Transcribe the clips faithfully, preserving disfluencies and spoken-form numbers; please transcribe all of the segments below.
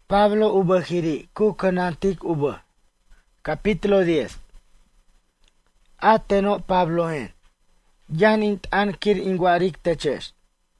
Pablo ubahiri kukanantik ubah. Capítulo diez. Ateno Pablo hen. Yan int ankir ingwarik techesh.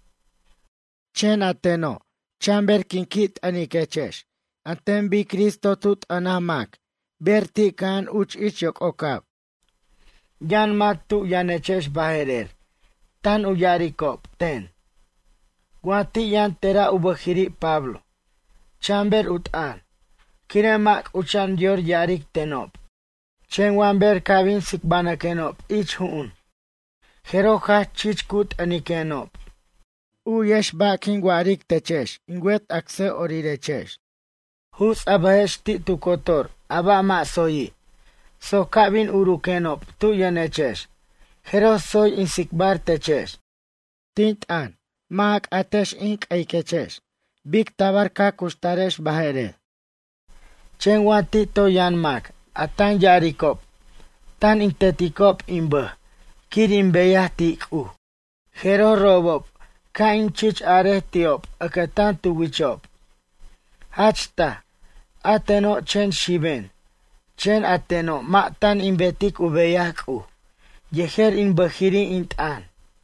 Chen ateno. Chamber kinkit anikechesh. Aten bi Kristo tut anamak. Berti kan uch ich yok okap. Yan mak tu yanechesh baherer. Tan uyarikop ten. Guati yan tera ubahiri Pablo. Chamber utan. Kiremak uchan dior yarik tenop. Chen wamber kabin sikbana kenop. Ich huun. Heroka chichkut anikenop. U yesh bakin warik techesh. Ingwet akse orirechesh. Hus abahesh ti tu kotor. Aba ma soyi. So kabin urukenop. Tu yanechesh. Hero soy insikbar techesh. Tint an. Maak atesh ink aikechesh. Big tabar ka kustaresh bahere. Chen wati to yan mak. Atan yarikop. Tan intetikop imba. Kirin beyah tiku. Hero robop. Ka inchich are tiop. Akatan tuwichop. Hachta. Ateno chen shiben. Chen ateno ma tan imbetik ubeyaku. Yeher in bahiri intan.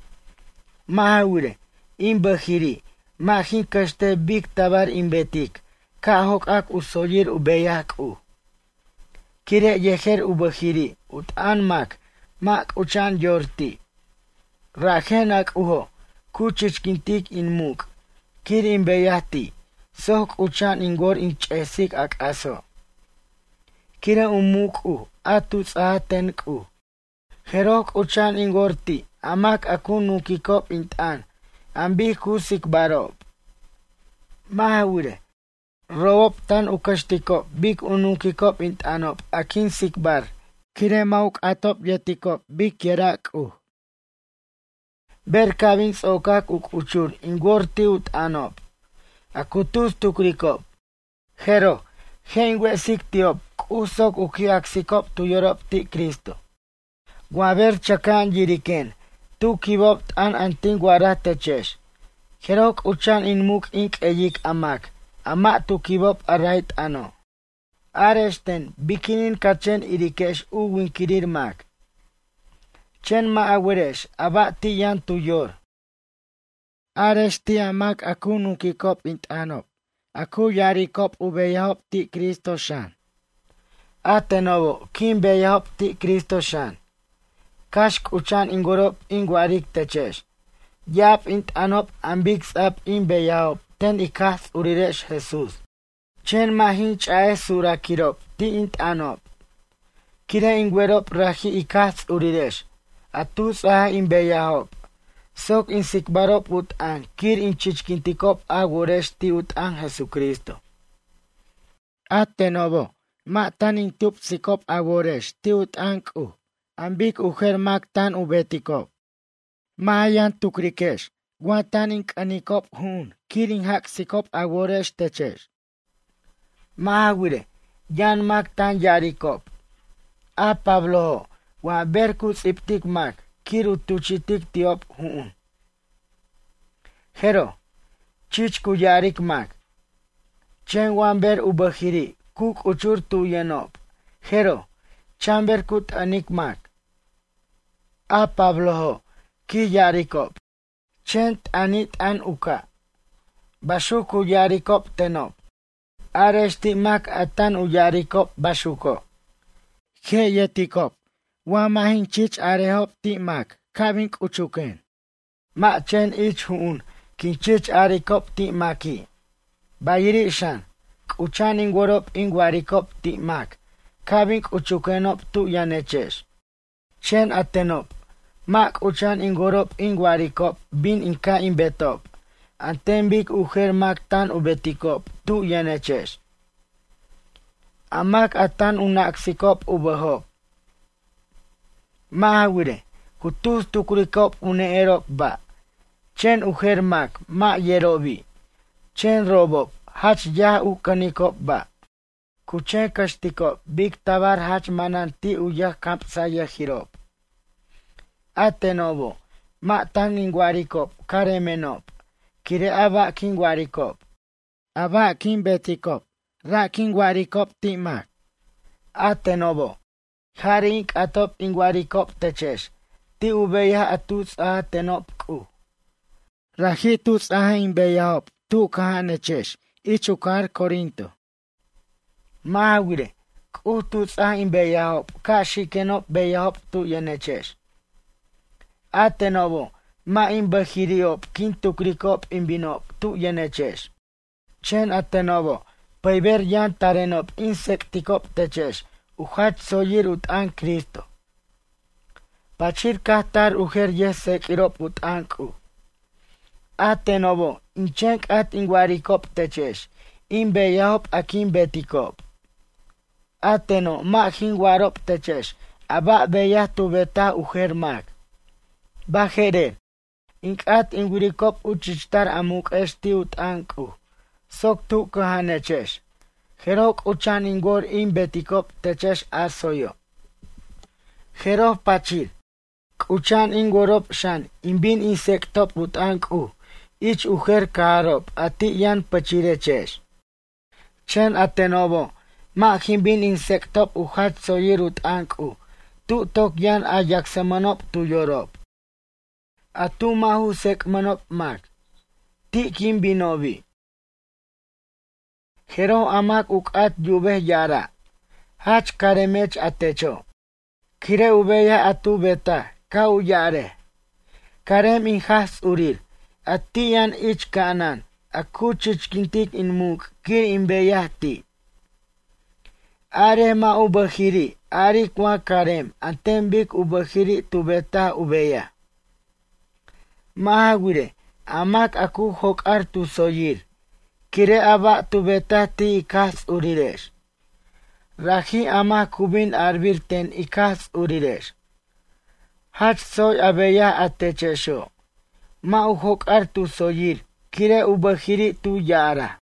Mahaure. In bahiri. Mahin kaste big tabar imbetik. Kahok ak usoyir ubeyak u. Kire yeher ubahiri. Utan mak. Mak uchan yorti. Rahen ak uho. Kuchichkintik in muk. Kir imbeyati. Sok uchan ingor inchesik ak aso. Kire umuk u. Atuts aten u. Herok uchan ingorti. Amak akun nukikop intan. Ambi kusik barob. Mahaure. Roop tan ukashtikop. Big unukikop intanop. Akin sikbar. Kire mauk atop yetikop. Big yerak u. Berkabin sokak uk uchur. Ingorti ut anop. Akutus tukrikop. Hero. Hengwe siktiop. Kusok ukiaksikop tu yorop ti Kristo. Guaber chakan yiriken. Tu kibop an anting guarat techesh. Herok uchan in muk ink eyik amak. Ama tu kibop arait ano. Aresten bikinin kachen irikesh u winkirir mak. Chen ma aweresh aba ti yan tuyor. Aresti amak aku nukikop int anop. Aku yarikop ubeyahop ti Kristo shan. Atenovo kim beyahop ti Kristo shan. Kashk uchan ingorop ingwarik techesh. Yap int anop ambix ap in beyahop. Ten ikas uriresh Jesus. Chen mahin chae sura kirop. Ti int anop. Kire ingwerop rahi ikas uriresh. Atus aha in beyahop. Sok in sikbarop utan. Kir in chichkintikop aguresh ti utan Jesucristo. Atenovo. Ma tan in tup sikop aguresh ti utan ku. Ambik uher mak tan ubetikop. Mayan tukrikesh. Guatan in kanikop hun. Kirin hak sikop aguresh techesh. Mahawire. Yan mak tan yarikop. A Pablo. Wa berkus iptik mak. Kiru tuchitik tiop hun. Hero. Chich kuyarik mak. Chen wamber ubahiri. Kuk uchur tu yenop. Hero. Chamber kut anik mak. A Pablo ho. Ki yarikop. Chent anit an uka. Bashuku yarikop tenop. Aresti mak atan uyarikop bashuko. Ke yetikop. Wamahin chich arehop ti mak. Kabink uchuken. Ma chen ich huun. Kin chich arikop ti maki. Bayiri shan. Uchan ingorop ingwarikop ti mak. Kabink uchukenop tu yanechesh. Chen atenop. Mak uchan ingorop ingwarikop. Bin inka inbetop. Antembik uher mak tan ubetikop. Tu yanechesh. Amak atan unaksikop ubahop. Mahawire. Kutus tukurikop uneerop ba. Chen uher mak. Ma yerobi. Chen robop. Hach ya ukanikop ba. Kuchen kashtikop. Big tabar hach mananti uyah kampsaya hirop. Atenovo. Ma tan ingwarikop. Karemenop. Kire aba kingwarikop. Aba king betikop. rakin warikop timak. Atenobo, harin atop in warikop techesh, ti ubeya atuts a tenop ku. Rajitus a in beyaop, tu kahanechesh, ichukar Corinto. Mawire, kututs a in beyaop, kashikenop beyaop tu yenechesh. Atenobo, ma in behiriop, kintukrikop in binop, tu yenechesh. Chen atenobo, peiber yan tarenop, insecticop techesh, uhach soyir ut an Cristo. Pachir kahtar uher yesek irop ut anku. Atenobo, inchenk at in warikop techesh, in beyaop akin betikop. Ateno, ma hin warop techesh, aba beyah tu beta uher mag. Bajerer, inkat in wirikop uchichtar amuk esti ut anku. Sok tu kahanechesh. Jerok uchan ingor in betikop techesh asoyo. Jerok pachir. Uchan ingorop shan inbin insektop ut anku. Ich uher kaarop ati yan pachirechesh. Chen atenobo. Ma himbin insektop uhat soyir ut anku. Tu tok yan ayaksemanop tu yorop. Atu mahu sekmanop mag. Ti kim binobi. Jero amak ukat yubeh yara. Hach karemech atecho. Kire ubeya atu beta. Ka uyare. Karem inhas urir. Atiyan ich kanan. Akuchich kintik inmuk. Kir inbeyahti. Are ma ubahiri. Ari kwa karem. Antembik ubahiri tu beta ubeya. Mahagwire. Amak aku hokar tu soyir. Kire aba tu beta ti ikas uriresh. Raji ama kubin arbirten ikas uriresh. Hach soy abeya atechesho. Ma uhokar tu soyir. Kire ubahiri tu yara.